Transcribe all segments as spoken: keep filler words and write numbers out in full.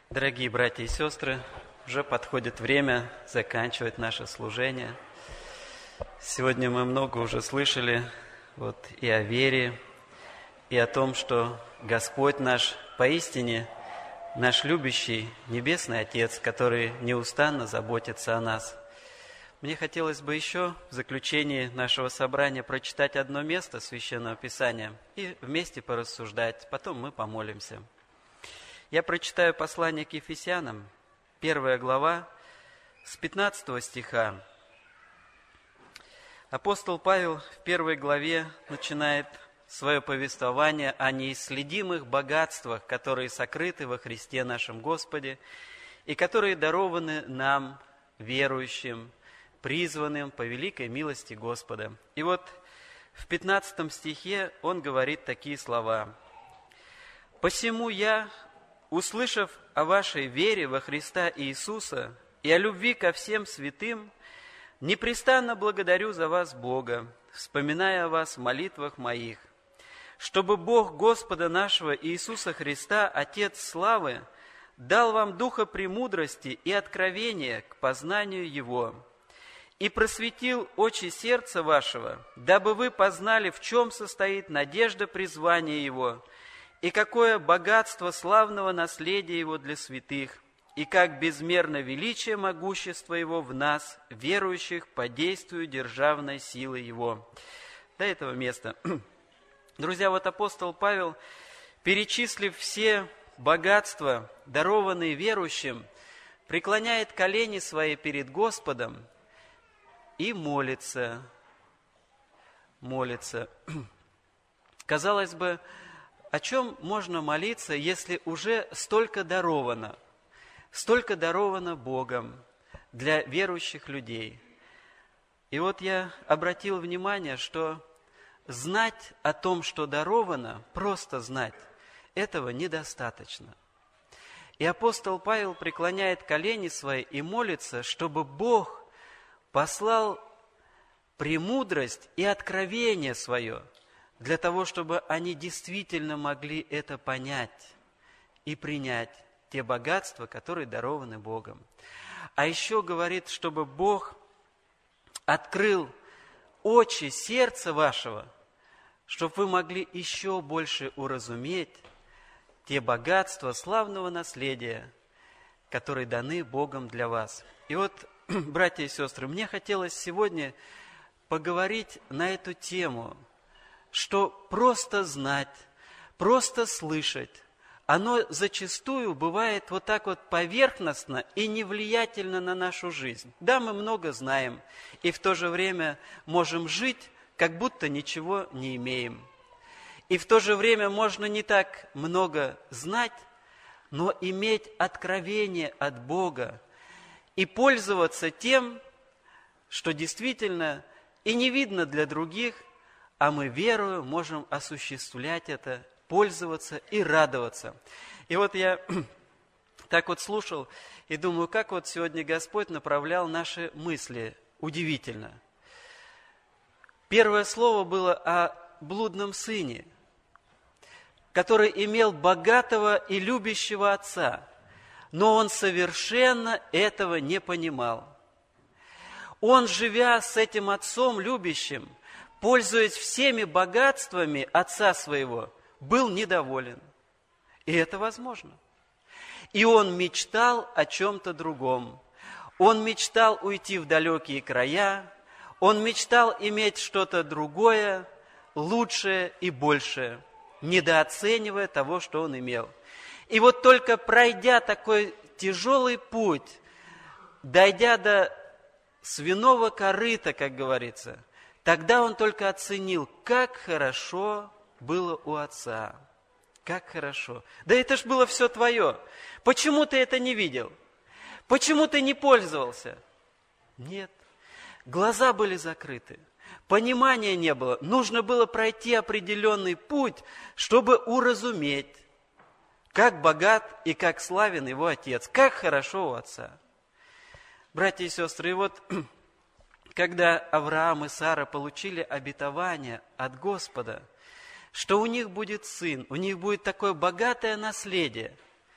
Дорогие братья и сестры, уже подходит время заканчивать наше служение. Сегодня мы много уже слышали вот, и о вере, и о том, что Господь наш поистине наш любящий Небесный Отец, который неустанно заботится о нас. Мне хотелось бы еще в заключении нашего собрания прочитать одно место Священного Писания и вместе порассуждать, потом мы помолимся. Я прочитаю послание к Ефесянам, первая глава, с пятнадцатого стиха. Апостол Павел в первой главе начинает свое повествование о неисследимых богатствах, которые сокрыты во Христе нашем Господе и которые дарованы нам, верующим, призванным по великой милости Господа. И вот в пятнадцатом стихе он говорит такие слова. «Посему я, услышав о вашей вере во Христа Иисуса и о любви ко всем святым, непрестанно благодарю за вас Бога, вспоминая о вас в молитвах моих, чтобы Бог Господа нашего Иисуса Христа, Отец славы, дал вам духа премудрости и откровения к познанию Его, и просветил очи сердца вашего, дабы вы познали, в чем состоит надежда призвания Его, и какое богатство славного наследия Его для святых, и как безмерно величие могущества Его в нас, верующих по действию державной силы Его». До этого места. Друзья, вот апостол Павел, перечислив все богатства, дарованные верующим, преклоняет колени свои перед Господом и молится. Молится. Казалось бы, о чем можно молиться, если уже столько даровано, столько даровано Богом для верующих людей? И вот я обратил внимание, что знать о том, что даровано, просто знать, этого недостаточно. И апостол Павел преклоняет колени свои и молится, чтобы Бог послал премудрость и откровение свое, для того, чтобы они действительно могли это понять и принять те богатства, которые дарованы Богом. А еще говорит, чтобы Бог открыл очи сердца вашего, чтобы вы могли еще больше уразуметь те богатства славного наследия, которые даны Богом для вас. И вот, братья и сестры, мне хотелось сегодня поговорить на эту тему, что просто знать, просто слышать, оно зачастую бывает вот так вот поверхностно и не влиятельно на нашу жизнь. Да, мы много знаем, и в то же время можем жить, как будто ничего не имеем. И в то же время можно не так много знать, но иметь откровение от Бога и пользоваться тем, что действительно и не видно для других, а мы, верою, можем осуществлять это, пользоваться и радоваться. И вот я так вот слушал и думаю, как вот сегодня Господь направлял наши мысли. Удивительно. Первое слово было о блудном сыне, который имел богатого и любящего отца, но он совершенно этого не понимал. Он, живя с этим отцом любящим, пользуясь всеми богатствами отца своего, был недоволен. И это возможно. И он мечтал о чем-то другом. Он мечтал уйти в далекие края, он мечтал иметь что-то другое, лучшее и большее, недооценивая того, что он имел. И вот только пройдя такой тяжелый путь, дойдя до свиного корыта, как говорится, тогда он только оценил, как хорошо было у отца. Как хорошо. Да это ж было все твое. Почему ты это не видел? Почему ты не пользовался? Нет. Глаза были закрыты. Понимания не было. Нужно было пройти определенный путь, чтобы уразуметь, как богат и как славен его отец. Как хорошо у отца. Братья и сестры, и вот когда Авраам и Сара получили обетование от Господа, что у них будет сын, у них будет такое богатое наследие,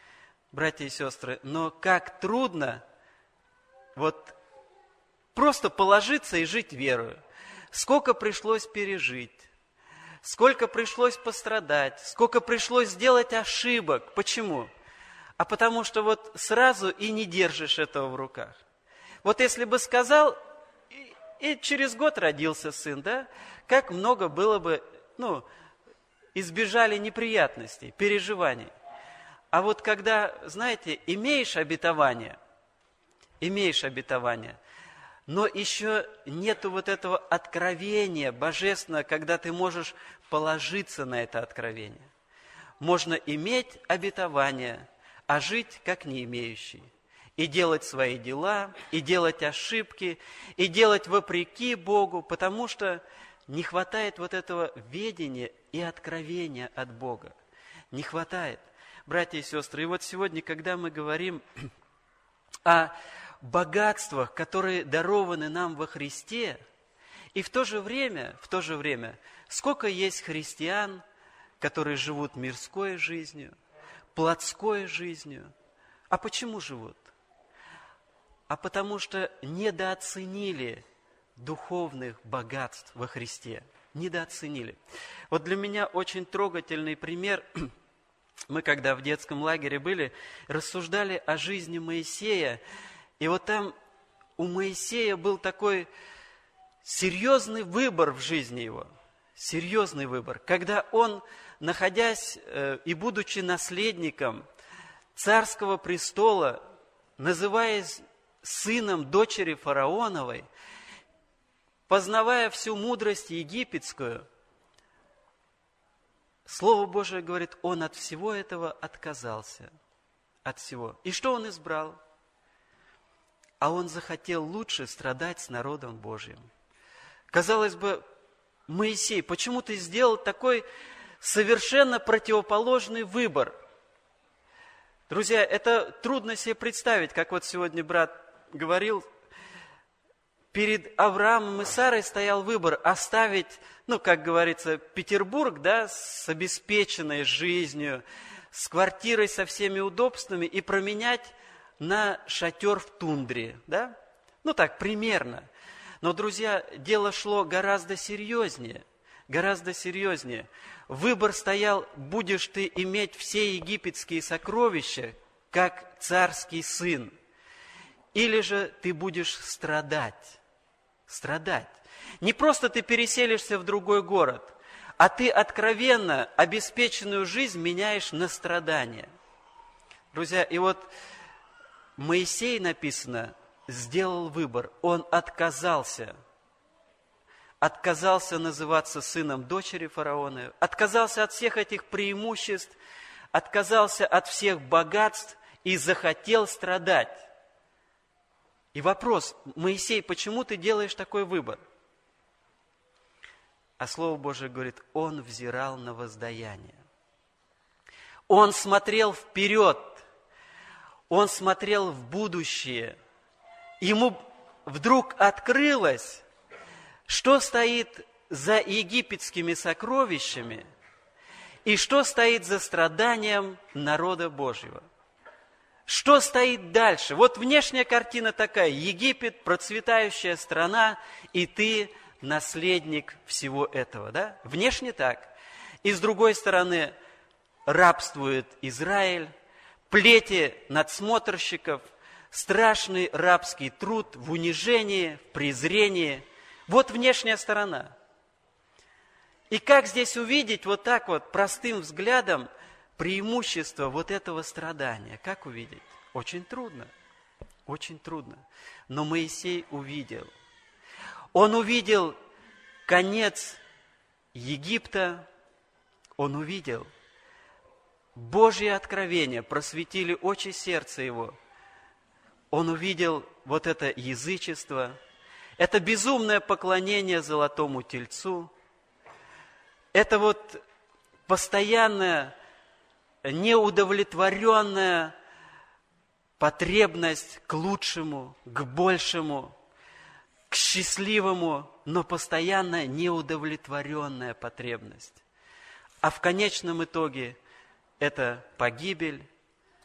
братья и сестры, но как трудно вот просто положиться и жить верою. Сколько пришлось пережить, сколько пришлось пострадать, сколько пришлось сделать ошибок. Почему? А потому что вот сразу и не держишь этого в руках. Вот если бы сказал, и, и через год родился сын, да, как много было бы, ну, избежали неприятностей, переживаний. А вот когда, знаете, имеешь обетование, имеешь обетование, но еще нету вот этого откровения божественного, когда ты можешь положиться на это откровение. Можно иметь обетование, а жить как не имеющий. И делать свои дела, и делать ошибки, и делать вопреки Богу, потому что не хватает вот этого ведения и откровения от Бога. Не хватает. Братья и сестры, и вот сегодня, когда мы говорим о богатствах, которые дарованы нам во Христе, и в то же время, в то же время, сколько есть христиан, которые живут мирской жизнью, плотской жизнью. А почему живут? А потому что недооценили духовных богатств во Христе. Недооценили. Вот для меня очень трогательный пример. Мы, когда в детском лагере были, рассуждали о жизни Моисея. И вот там у Моисея был такой серьезный выбор в жизни его. Серьезный выбор. Когда он, находясь э, и будучи наследником царского престола, называясь сыном дочери фараоновой, познавая всю мудрость египетскую, Слово Божие говорит, он от всего этого отказался. От всего. И что он избрал? А он захотел лучше страдать с народом Божьим. Казалось бы, Моисей, почему ты сделал такой совершенно противоположный выбор? Друзья, это трудно себе представить, как вот сегодня брат говорил, перед Авраамом и Сарой стоял выбор оставить, ну, как говорится, Петербург, да, с обеспеченной жизнью, с квартирой со всеми удобствами и променять на шатер в тундре, да? Ну, так, примерно. Но, друзья, дело шло гораздо серьезнее, гораздо серьезнее. Выбор стоял, будешь ты иметь все египетские сокровища, как царский сын, или же ты будешь страдать. Страдать. Не просто ты переселишься в другой город, а ты откровенно обеспеченную жизнь меняешь на страдания. Друзья, и вот Моисей, написано, сделал выбор. Он отказался. Отказался называться сыном дочери фараона, отказался от всех этих преимуществ, отказался от всех богатств и захотел страдать. И вопрос, Моисей, почему ты делаешь такой выбор? А Слово Божие говорит, он взирал на воздаяние. Он смотрел вперед, он смотрел в будущее. Ему вдруг открылось, что стоит за египетскими сокровищами и что стоит за страданием народа Божьего. Что стоит дальше? Вот внешняя картина такая. Египет, процветающая страна, и ты наследник всего этого. Да? Внешне так. И с другой стороны, рабствует Израиль, плети надсмотрщиков, страшный рабский труд в унижении, в презрении. Вот внешняя сторона. И как здесь увидеть вот так вот простым взглядом преимущество вот этого страдания? Как увидеть? Очень трудно. Очень трудно. Но Моисей увидел. Он увидел конец Египта. Он увидел. Божье откровение просветили очи сердца его. Он увидел вот это язычество, это безумное поклонение золотому тельцу, это вот постоянная неудовлетворенная потребность к лучшему, к большему, к счастливому, но постоянно неудовлетворенная потребность. А в конечном итоге это погибель,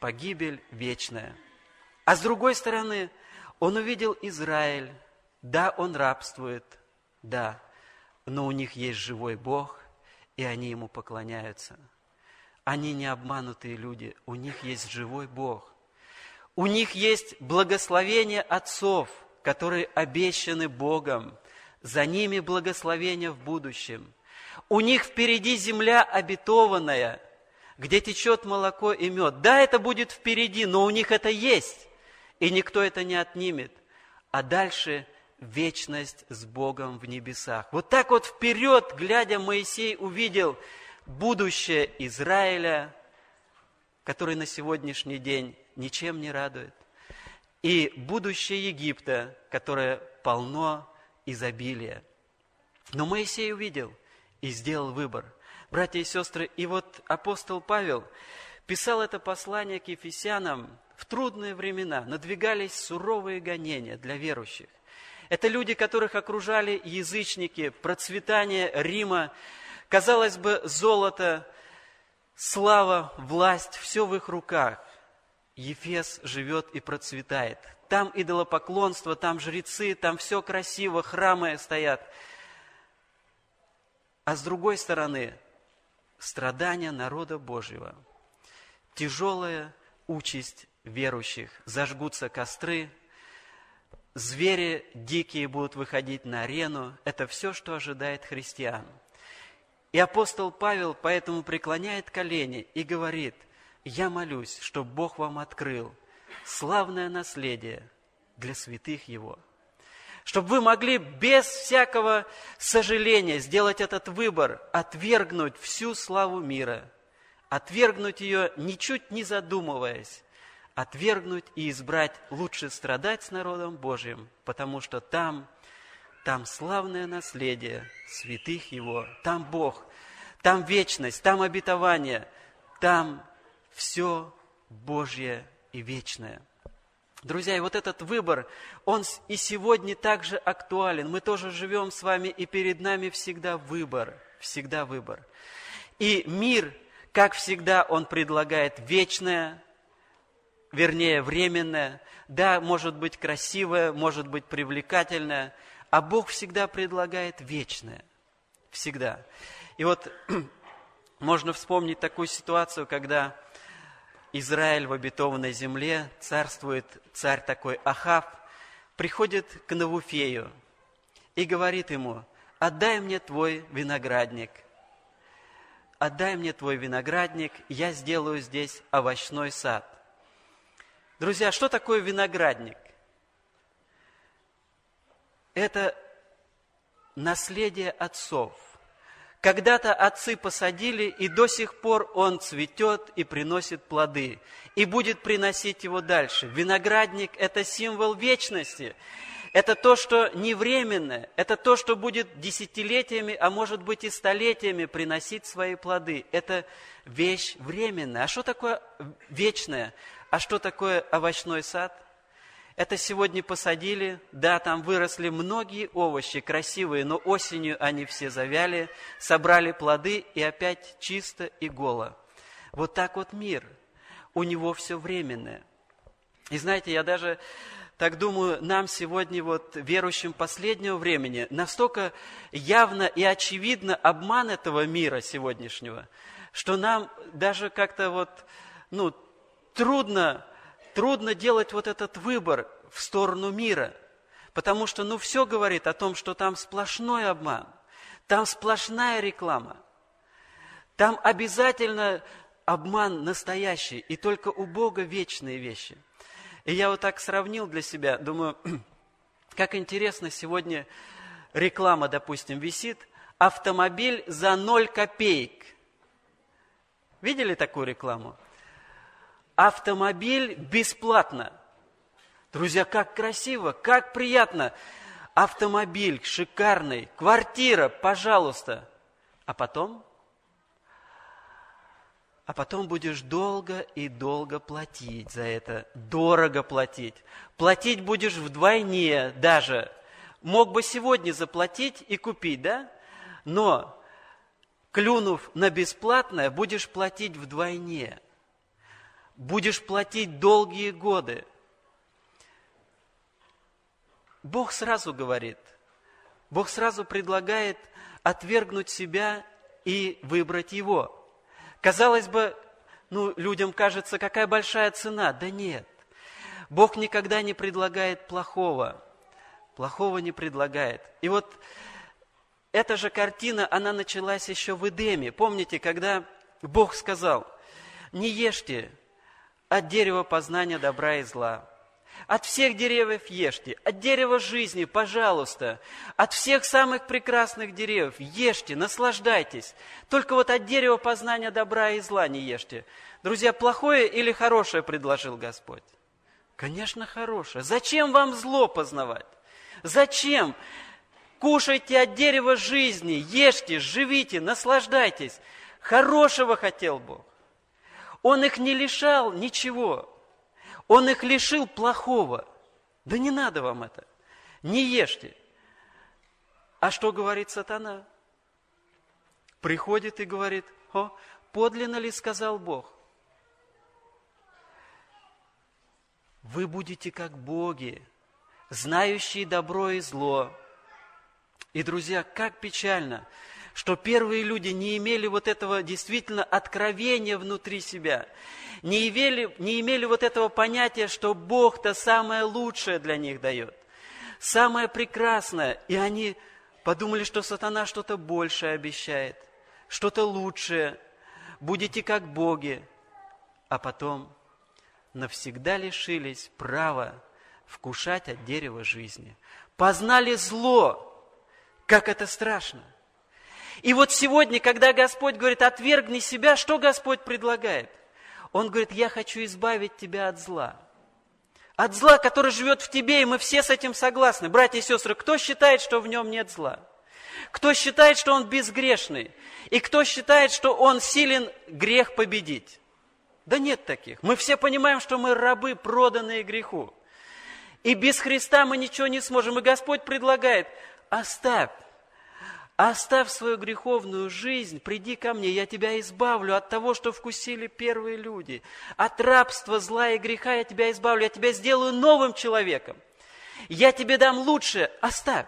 погибель вечная. А с другой стороны, он увидел Израиль. Да, он рабствует, да, но у них есть живой Бог, и они Ему поклоняются. Они не обманутые люди, у них есть живой Бог. У них есть благословение отцов, которые обещаны Богом. За ними благословение в будущем. У них впереди земля обетованная, где течет молоко и мед. Да, это будет впереди, но у них это есть, и никто это не отнимет. А дальше вечность с Богом в небесах. Вот так вот вперед, глядя, Моисей увидел будущее Израиля, который на сегодняшний день ничем не радует, и будущее Египта, которое полно изобилия. Но Моисей увидел и сделал выбор. Братья и сестры, и вот апостол Павел писал это послание к ефесянам в трудные времена. Надвигались суровые гонения для верующих. Это люди, которых окружали язычники, процветание Рима. Казалось бы, золото, слава, власть, все в их руках. Ефес живет и процветает. Там идолопоклонство, там жрецы, там все красиво, храмы стоят. А с другой стороны, страдания народа Божьего, тяжелая участь верующих, зажгутся костры, звери дикие будут выходить на арену. Это все, что ожидает христиан. И апостол Павел поэтому преклоняет колени и говорит: «Я молюсь, чтобы Бог вам открыл славное наследие для святых Его». Чтобы вы могли без всякого сожаления сделать этот выбор, отвергнуть всю славу мира, отвергнуть ее, ничуть не задумываясь, отвергнуть и избрать лучше страдать с народом Божьим, потому что там, там славное наследие святых Его, там Бог, там вечность, там обетование, там все Божье и вечное. Друзья, и вот этот выбор, он и сегодня также актуален. Мы тоже живем с вами, и перед нами всегда выбор, всегда выбор. И мир, как всегда, он предлагает вечное, вернее, временное. Да, может быть красивое, может быть привлекательное, а Бог всегда предлагает вечное. Всегда. И вот можно вспомнить такую ситуацию, когда Израиль в обетованной земле, царствует царь такой Ахав, приходит к Навуфею и говорит ему: «Отдай мне твой виноградник, отдай мне твой виноградник, я сделаю здесь овощной сад». Друзья, что такое виноградник? Это наследие отцов. Когда-то отцы посадили, и до сих пор он цветет и приносит плоды, и будет приносить его дальше. Виноградник – это символ вечности. Это то, что не временное, это то, что будет десятилетиями, а может быть и столетиями приносить свои плоды. Это вещь временная. А что такое вечное? А что такое овощной сад? Это сегодня посадили, да, там выросли многие овощи красивые, но осенью они все завяли, собрали плоды и опять чисто и голо. Вот так вот мир. У него все временное. И знаете, я даже так думаю, нам сегодня, вот, верующим последнего времени, настолько явно и очевидно обман этого мира сегодняшнего, что нам даже как-то вот, ну, трудно... Трудно делать вот этот выбор в сторону мира, потому что, ну, все говорит о том, что там сплошной обман, там сплошная реклама, там обязательно обман настоящий, и только у Бога вечные вещи. И я вот так сравнил для себя, думаю, как интересно сегодня реклама, допустим, висит: автомобиль за ноль копеек. Видели такую рекламу? Автомобиль бесплатно. Друзья, как красиво, как приятно. Автомобиль шикарный, квартира, пожалуйста. А потом? А потом будешь долго и долго платить за это. Дорого платить. Платить будешь вдвойне даже. Мог бы сегодня заплатить и купить, да? Но, клюнув на бесплатное, будешь платить вдвойне. будешь платить долгие годы. Бог сразу говорит, Бог сразу предлагает отвергнуть себя и выбрать Его. Казалось бы, ну, людям кажется, какая большая цена. Да нет, Бог никогда не предлагает плохого. Плохого не предлагает. И вот эта же картина, она началась еще в Эдеме. Помните, когда Бог сказал, не ешьте от дерева познания добра и зла. От всех деревьев ешьте, от дерева жизни, пожалуйста, от всех самых прекрасных деревьев ешьте, наслаждайтесь. Только вот от дерева познания добра и зла не ешьте. Друзья, плохое или хорошее предложил Господь? Конечно, хорошее. Зачем вам зло познавать? Зачем? Кушайте от дерева жизни, ешьте, живите, наслаждайтесь. Хорошего хотел Бог. Он их не лишал ничего. Он их лишил плохого. Да не надо вам это. Не ешьте. А что говорит сатана? Приходит и говорит, о, подлинно ли сказал Бог? Вы будете как боги, знающие добро и зло. И, друзья, как печально, что первые люди не имели вот этого действительно откровения внутри себя, не имели, не имели вот этого понятия, что Бог-то самое лучшее для них дает, самое прекрасное. И они подумали, что сатана что-то большее обещает, что-то лучшее, будете как боги, а потом навсегда лишились права вкушать от дерева жизни. Познали зло, как это страшно. И вот сегодня, когда Господь говорит, отвергни себя, что Господь предлагает? Он говорит, я хочу избавить тебя от зла. От зла, которое живет в тебе, и мы все с этим согласны. Братья и сестры, кто считает, что в нем нет зла? Кто считает, что он безгрешный? И кто считает, что он силен грех победить? Да нет таких. Мы все понимаем, что мы рабы, проданные греху. И без Христа мы ничего не сможем. И Господь предлагает, оставь. Оставь свою греховную жизнь, приди ко мне, я тебя избавлю от того, что вкусили первые люди. От рабства, зла и греха я тебя избавлю, я тебя сделаю новым человеком. Я тебе дам лучшее, оставь.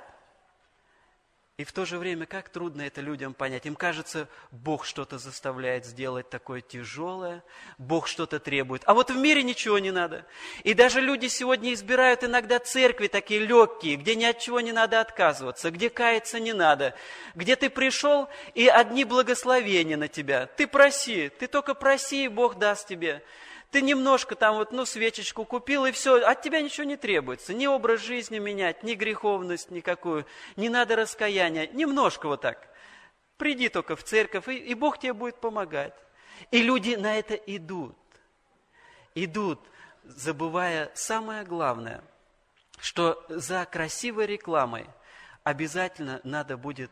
И в то же время, как трудно это людям понять. Им кажется, Бог что-то заставляет сделать такое тяжелое, Бог что-то требует. А вот в мире ничего не надо. И даже люди сегодня избирают иногда церкви такие легкие, где ни от чего не надо отказываться, где каяться не надо, где ты пришел, и одни благословения на тебя. Ты проси, ты только проси, и Бог даст тебе. Ты немножко там вот, ну, свечечку купил, и все, от тебя ничего не требуется. Ни образ жизни менять, ни греховность никакую, не надо раскаяния. Немножко вот так. Приди только в церковь, и, и Бог тебе будет помогать. И люди на это идут. Идут, забывая самое главное, что за красивой рекламой обязательно надо будет,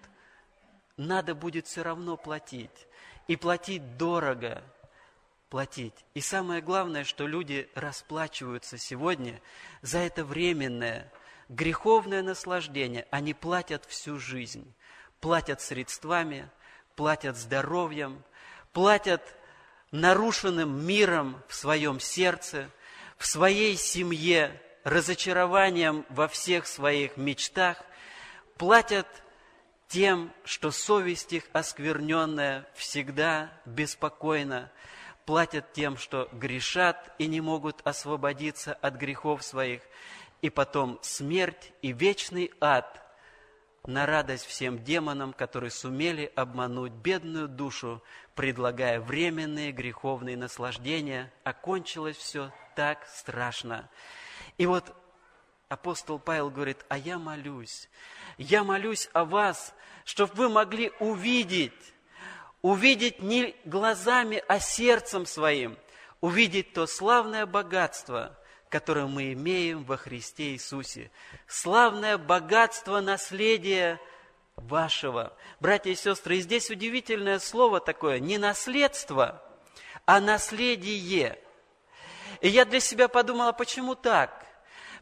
надо будет все равно платить. И платить дорого. Платить. И самое главное, что люди расплачиваются сегодня за это временное, греховное наслаждение. Они платят всю жизнь. Платят средствами, платят здоровьем, платят нарушенным миром в своем сердце, в своей семье, разочарованием во всех своих мечтах, платят тем, что совесть их оскверненная всегда беспокойна, платят тем, что грешат и не могут освободиться от грехов своих, и потом смерть и вечный ад на радость всем демонам, которые сумели обмануть бедную душу, предлагая временные греховные наслаждения. Окончилось все так страшно. И вот апостол Павел говорит, а я молюсь, я молюсь о вас, чтобы вы могли увидеть, увидеть не глазами, а сердцем своим, увидеть то славное богатство, которое мы имеем во Христе Иисусе. Славное богатство наследия вашего. Братья и сестры, и здесь удивительное слово такое, не наследство, а наследие. И я для себя подумала, почему так?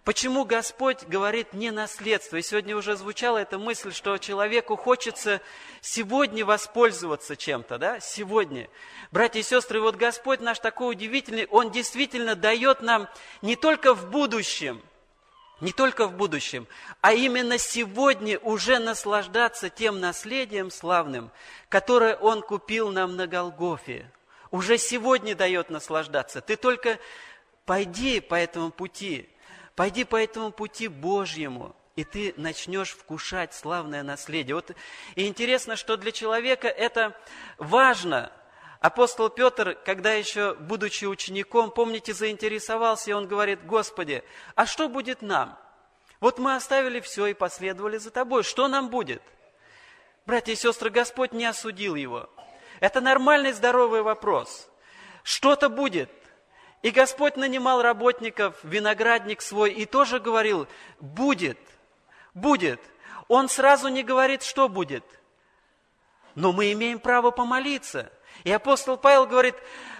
Почему Господь говорит не наследство? И сегодня уже звучала эта мысль, что человеку хочется сегодня воспользоваться чем-то, да? Сегодня. Братья и сестры, вот Господь наш такой удивительный, Он действительно дает нам не только в будущем, не только в будущем, а именно сегодня уже наслаждаться тем наследием славным, которое Он купил нам на Голгофе. Уже сегодня дает наслаждаться. Ты только пойди по этому пути, пойди по этому пути Божьему, и ты начнешь вкушать славное наследие. Вот, и интересно, что для человека это важно. Апостол Петр, когда еще, будучи учеником, помните, заинтересовался, и он говорит: Господи, а что будет нам? Вот мы оставили все и последовали за Тобой. Что нам будет? Братья и сестры, Господь не осудил его. Это нормальный, здоровый вопрос. Что-то будет. И Господь нанимал работников, виноградник свой, и тоже говорил: будет, будет. Он сразу не говорит, что будет. Но мы имеем право помолиться. И апостол Павел говорит: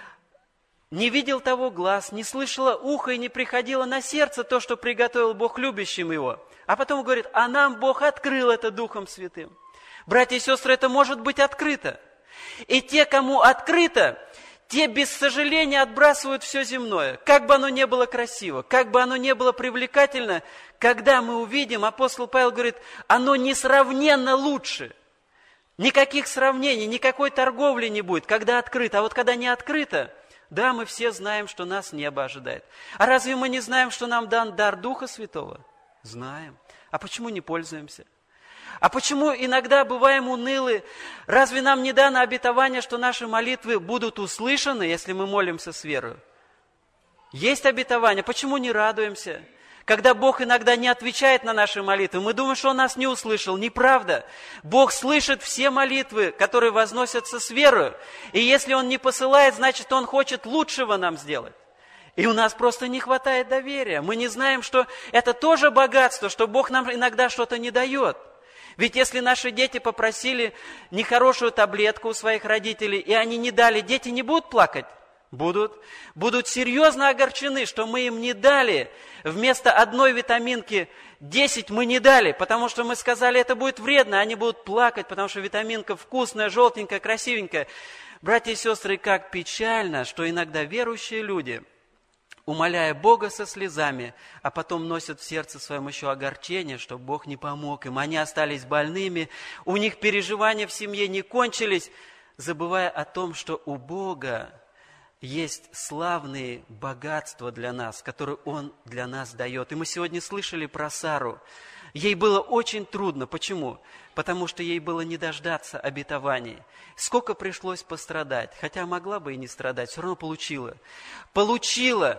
не видел того глаз, не слышало ухо и не приходило на сердце то, что приготовил Бог любящим его. А потом говорит: а нам Бог открыл это Духом Святым. Братья и сестры, это может быть открыто. И те, кому открыто, те без сожаления отбрасывают все земное. Как бы оно ни было красиво, как бы оно ни было привлекательно, когда мы увидим, апостол Павел говорит, оно несравненно лучше. Никаких сравнений, никакой торговли не будет, когда открыто. А вот когда не открыто, да, мы все знаем, что нас небо ожидает. А разве мы не знаем, что нам дан дар Духа Святого? Знаем. А почему не пользуемся? А почему иногда бываем унылы? Разве нам не дано обетование, что наши молитвы будут услышаны, если мы молимся с верой? Есть обетование. Почему не радуемся? Когда Бог иногда не отвечает на наши молитвы, мы думаем, что Он нас не услышал. Неправда. Бог слышит все молитвы, которые возносятся с верой. И если Он не посылает, значит, Он хочет лучшего нам сделать. И у нас просто не хватает доверия. Мы не знаем, что это тоже богатство, что Бог нам иногда что-то не дает. Ведь если наши дети попросили нехорошую таблетку у своих родителей, и они не дали, дети не будут плакать? Будут. Будут серьезно огорчены, что мы им не дали. Вместо одной витаминки десять мы не дали, потому что мы сказали, это будет вредно. Они будут плакать, потому что витаминка вкусная, желтенькая, красивенькая. Братья и сестры, как печально, что иногда верующие люди, умоляя Бога со слезами, а потом носят в сердце своем еще огорчение, что Бог не помог им. Они остались больными, у них переживания в семье не кончились, забывая о том, что у Бога есть славные богатства для нас, которые Он для нас дает. И мы сегодня слышали про Сару. Ей было очень трудно. Почему? Потому что ей было не дождаться обетований. Сколько пришлось пострадать, хотя могла бы и не страдать, все равно получила. Получила,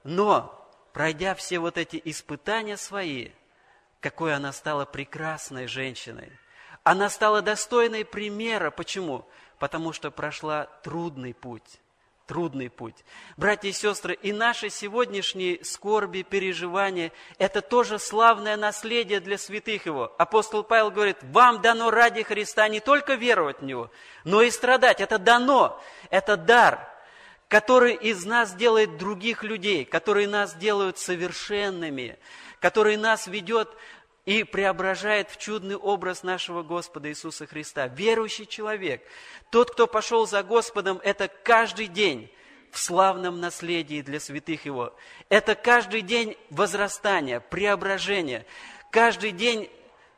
но, пройдя все вот эти испытания свои, какой она стала прекрасной женщиной. Она стала достойной примера. Почему? Потому что прошла трудный путь. Трудный путь. Братья и сестры, и наши сегодняшние скорби, переживания, это тоже славное наследие для святых Его. Апостол Павел говорит, вам дано ради Христа не только веровать в Него, но и страдать. Это дано, это дар, который из нас делает других людей, который нас делают совершенными, который нас ведет и преображает в чудный образ нашего Господа Иисуса Христа. Верующий человек, тот, кто пошел за Господом, это каждый день в славном наследии для святых Его. Это каждый день возрастания, преображения, каждый день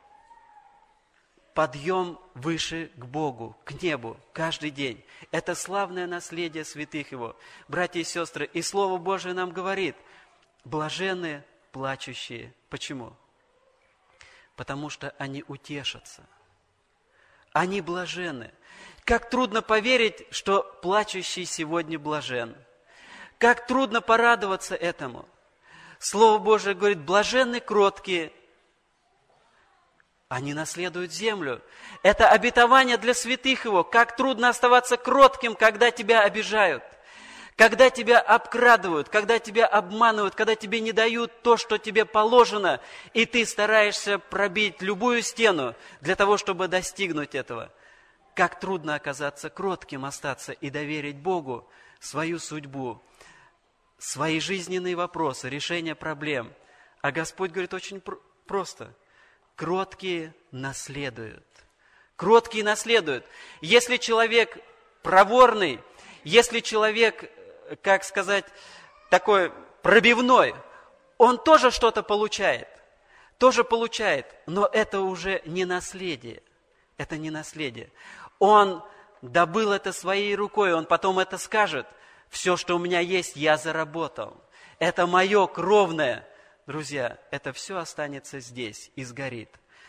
подъем выше к Богу, к небу, каждый день. Это славное наследие святых Его. Братья и сестры, и Слово Божие нам говорит, блаженны плачущие. Почему? Потому что они утешатся. Они блаженны. Как трудно поверить, что плачущий сегодня блажен. Как трудно порадоваться этому. Слово Божие говорит, блаженны кроткие. Они наследуют землю. Это обетование для святых Его. Как трудно оставаться кротким, когда тебя обижают. Когда тебя обкрадывают, когда тебя обманывают, когда тебе не дают то, что тебе положено, и ты стараешься пробить любую стену для того, чтобы достигнуть этого. Как трудно оказаться кротким, остаться и доверить Богу свою судьбу, свои жизненные вопросы, решение проблем. А Господь говорит очень пр- просто. Кроткие наследуют. Кроткие наследуют. Если человек проворный, если человек, как сказать, такой пробивной, он тоже что-то получает. Тоже получает, но это уже не наследие. Это не наследие. Он добыл это своей рукой, он потом это скажет. Все, что у меня есть, я заработал. Это мое кровное. Друзья, это все останется здесь и сгорит.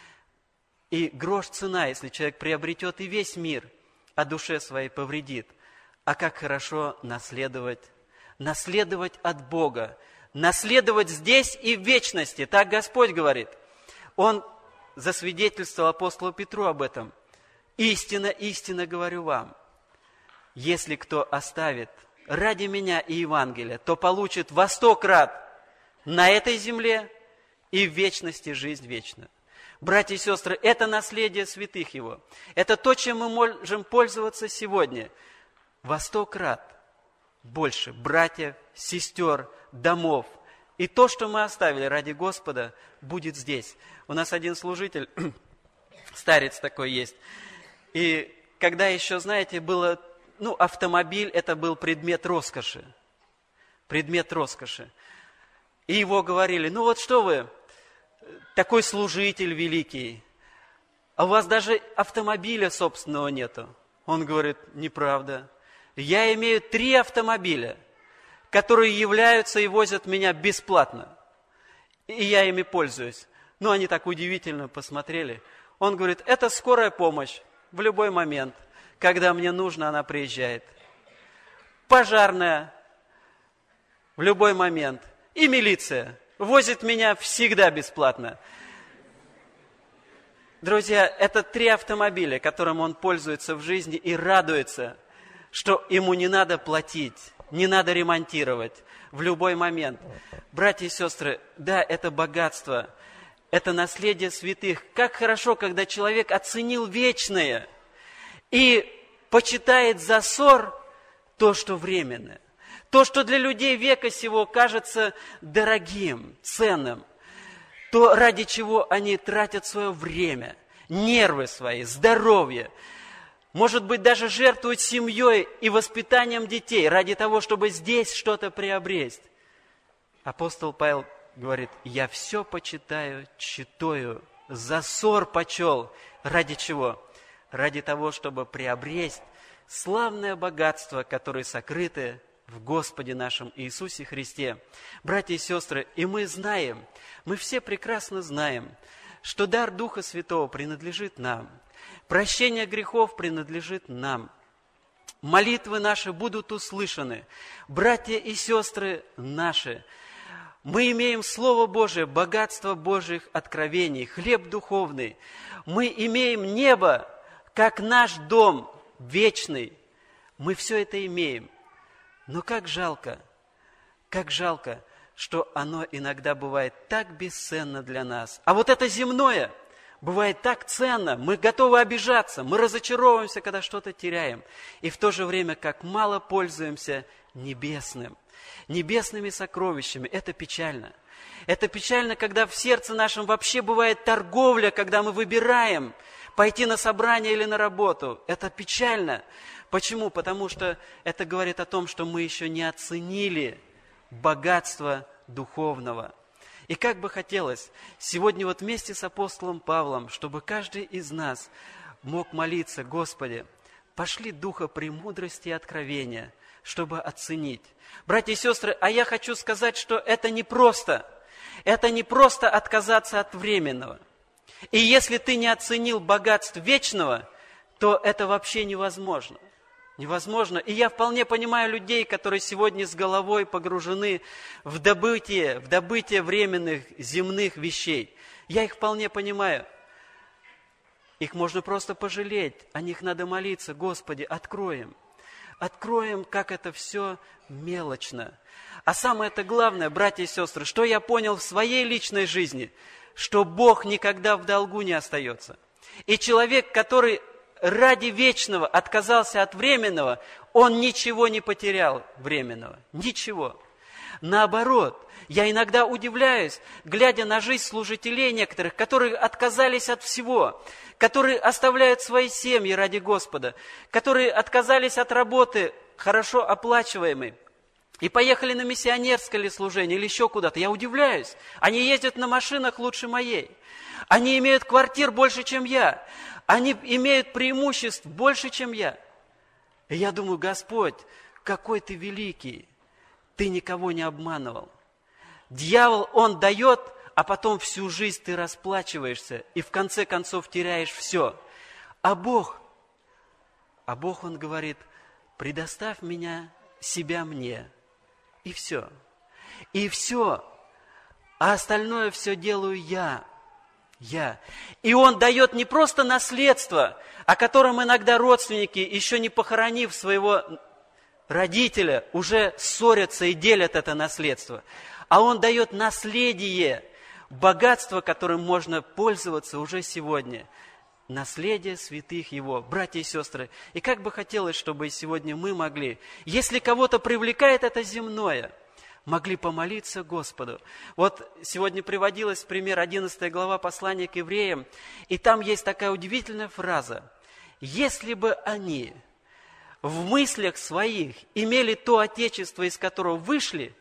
И грош цена, если человек приобретет и весь мир, а душе своей повредит. А как хорошо наследовать, наследовать от Бога, наследовать здесь и в вечности. Так Господь говорит. Он засвидетельствовал апостолу Петру об этом. Истинно, истинно говорю вам, если кто оставит ради меня и Евангелия, то получит во сто крат на этой земле и в вечности жизнь вечную. Братья и сестры, это наследие святых Его. Это то, чем мы можем пользоваться сегодня. Во сто крат больше братьев, сестер, домов. И то, что мы оставили ради Господа, будет здесь. У нас один служитель, старец такой есть. И когда еще, знаете, было, ну, автомобиль, это был предмет роскоши. Предмет роскоши. И его говорили, ну вот что вы, такой служитель великий, а у вас даже автомобиля собственного нету. Он говорит, неправда. Я имею три автомобиля, которые являются и возят меня бесплатно. И я ими пользуюсь. Ну, они так удивительно посмотрели. Он говорит, это скорая помощь в любой момент. Когда мне нужно, она приезжает. Пожарная в любой момент. И милиция возит меня всегда бесплатно. Друзья, это три автомобиля, которым он пользуется в жизни и радуется, что ему не надо платить, не надо ремонтировать в любой момент. Братья и сестры, да, это богатство, это наследие святых. Как хорошо, когда человек оценил вечное и почитает за ссор то, что временное. То, что для людей века сего кажется дорогим, ценным. То, ради чего они тратят свое время, нервы свои, здоровье. Может быть, даже жертвуют семьей и воспитанием детей ради того, чтобы здесь что-то приобрести. Апостол Павел говорит, я все почитаю, читаю, за ссор почел. Ради чего? Ради того, чтобы приобрести славное богатство, которое сокрыто в Господе нашем Иисусе Христе. Братья и сестры, и мы знаем, мы все прекрасно знаем, что дар Духа Святого принадлежит нам. Прощение грехов принадлежит нам. Молитвы наши будут услышаны. Братья и сестры наши, мы имеем Слово Божие, богатство Божьих откровений, хлеб духовный. Мы имеем небо, как наш дом вечный. Мы все это имеем. Но как жалко, как жалко, что оно иногда бывает так бесценно для нас. А вот это земное бывает так ценно, мы готовы обижаться, мы разочаровываемся, когда что-то теряем. И в то же время, как мало пользуемся небесным, небесными сокровищами. Это печально. Это печально, когда в сердце нашем вообще бывает торговля, когда мы выбираем пойти на собрание или на работу. Это печально. Почему? Потому что это говорит о том, что мы еще не оценили богатство духовного. И как бы хотелось сегодня вот вместе с апостолом Павлом, чтобы каждый из нас мог молиться, Господи, пошли духа премудрости и откровения, чтобы оценить. Братья и сестры, а я хочу сказать, что это не просто. Это не просто отказаться от временного. И если ты не оценил богатств вечного, то это вообще невозможно. Невозможно. И я вполне понимаю людей, которые сегодня с головой погружены в добытие, в добытие временных земных вещей. Я их вполне понимаю. Их можно просто пожалеть, о них надо молиться. Господи, откроем. Откроем, как это все мелочно. А самое-то главное, братья и сестры, что я понял в своей личной жизни, что Бог никогда в долгу не остается. И человек, который ради вечного отказался от временного, он ничего не потерял временного. Ничего. Наоборот, я иногда удивляюсь, глядя на жизнь служителей некоторых, которые отказались от всего, которые оставляют свои семьи ради Господа, которые отказались от работы, хорошо оплачиваемой, и поехали на миссионерское ли служение или еще куда-то. Я удивляюсь. Они ездят на машинах лучше моей. Они имеют квартир больше, чем я. Они имеют преимуществ больше, чем я. И я думаю, Господь, какой Ты великий. Ты никого не обманывал. Дьявол, он дает, а потом всю жизнь ты расплачиваешься и в конце концов теряешь все. А Бог, а Бог, Он говорит, предоставь меня, себя мне. И все. И все. А остальное все делаю я. Я. И Он дает не просто наследство, о котором иногда родственники, еще не похоронив своего родителя, уже ссорятся и делят это наследство. А Он дает наследие, богатство, которым можно пользоваться уже сегодня. Наследие святых Его, братья и сестры. И как бы хотелось, чтобы сегодня мы могли, если кого-то привлекает это земное, могли помолиться Господу. Вот сегодня приводилась в пример одиннадцатая глава послания к евреям, и там есть такая удивительная фраза. Если бы они в мыслях своих имели то отечество, из которого вышли,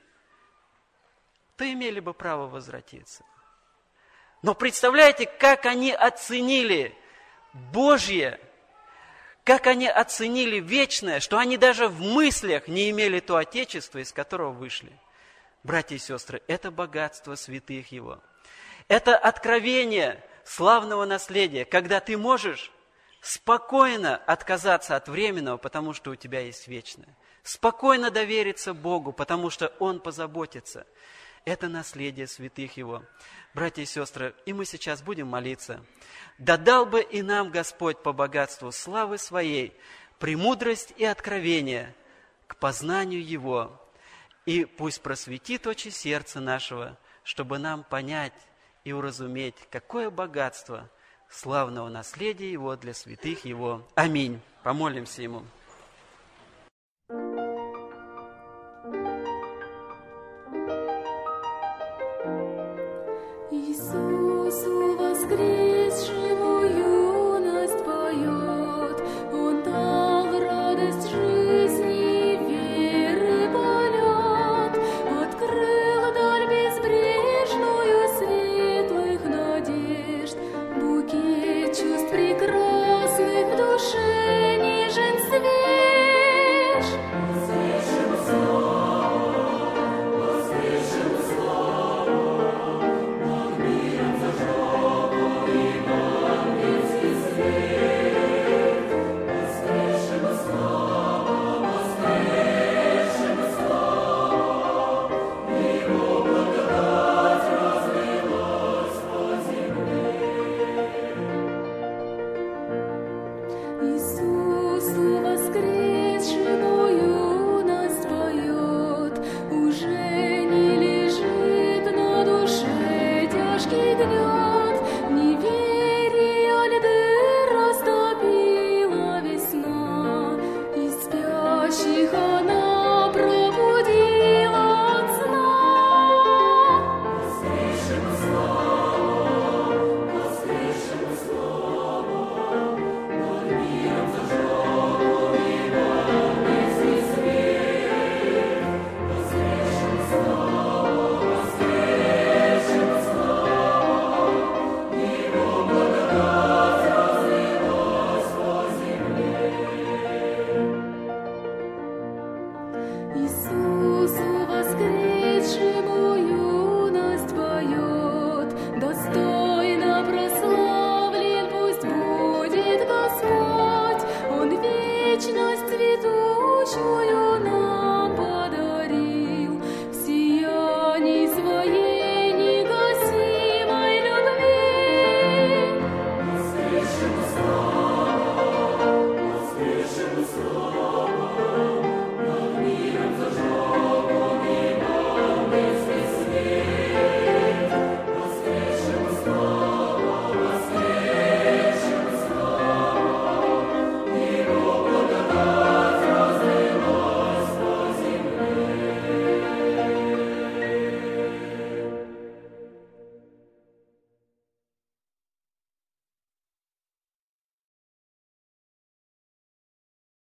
то имели бы право возвратиться. Но представляете, как они оценили Божье, как они оценили вечное, что они даже в мыслях не имели то отечество, из которого вышли. Братья и сестры, это богатство святых Его. Это откровение славного наследия, когда ты можешь спокойно отказаться от временного, потому что у тебя есть вечное. Спокойно довериться Богу, потому что Он позаботится. Это наследие святых Его. Братья и сестры, и мы сейчас будем молиться. Да дал бы и нам Господь по богатству славы Своей премудрость и откровение к познанию Его. И пусть просветит очи сердца нашего, чтобы нам понять и уразуметь, какое богатство славного наследия Его для святых Его. Аминь. Помолимся Ему.